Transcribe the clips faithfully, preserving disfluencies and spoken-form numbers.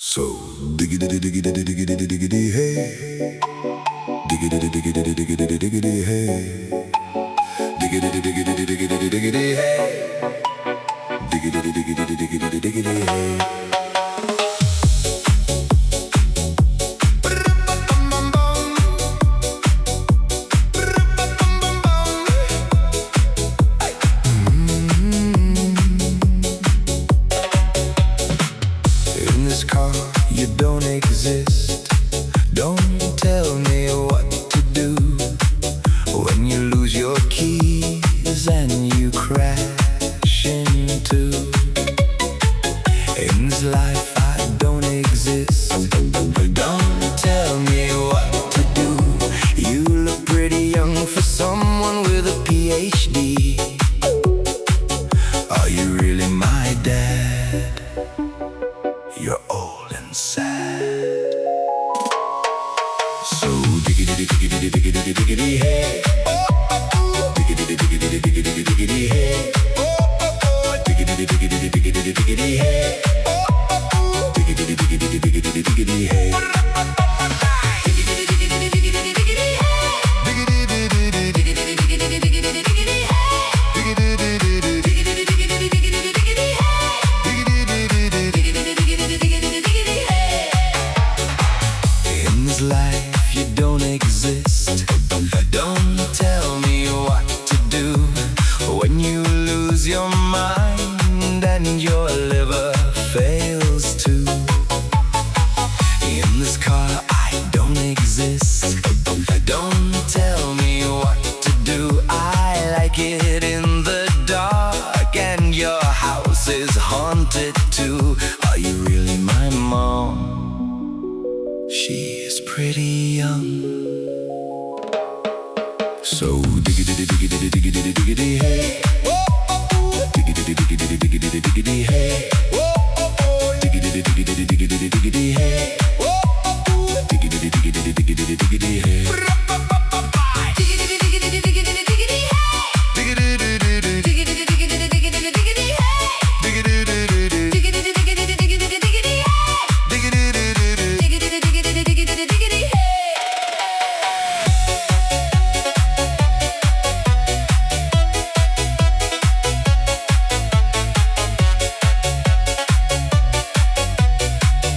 So diggity diggity diggity diggity hey, diggity diggity diggity diggity hey, diggity diggity diggity diggity hey, diggity diggity diggity diggity hey. In this car, you don't exist. Don't tell me what to do when you lose your keys and you crash into. In this life, I don't exist. Don't tell me what to do. You look pretty young for someone with a P H D. Are you really my dad? You're old and sad. So diggity diggity diggity diggity hey, diggity diggity diggity diggity hey, diggity diggity diggity diggity hey, diggity diggity diggity diggity hey. Life, you don't exist. Don't tell me what to do when you lose your mind and your liver fails too. In this car, I don't exist. Don't tell me what to do. I like it in the dark, and your house is haunted too. Are you really my mom? She's pretty young. So diggity diggity diggity diggity hey, diggity diggity diggity diggity hey, diggity diggity diggity diggity hey, diggity diggity diggity diggity hey.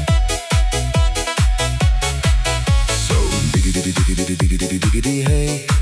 Diggity diggity diggity hey.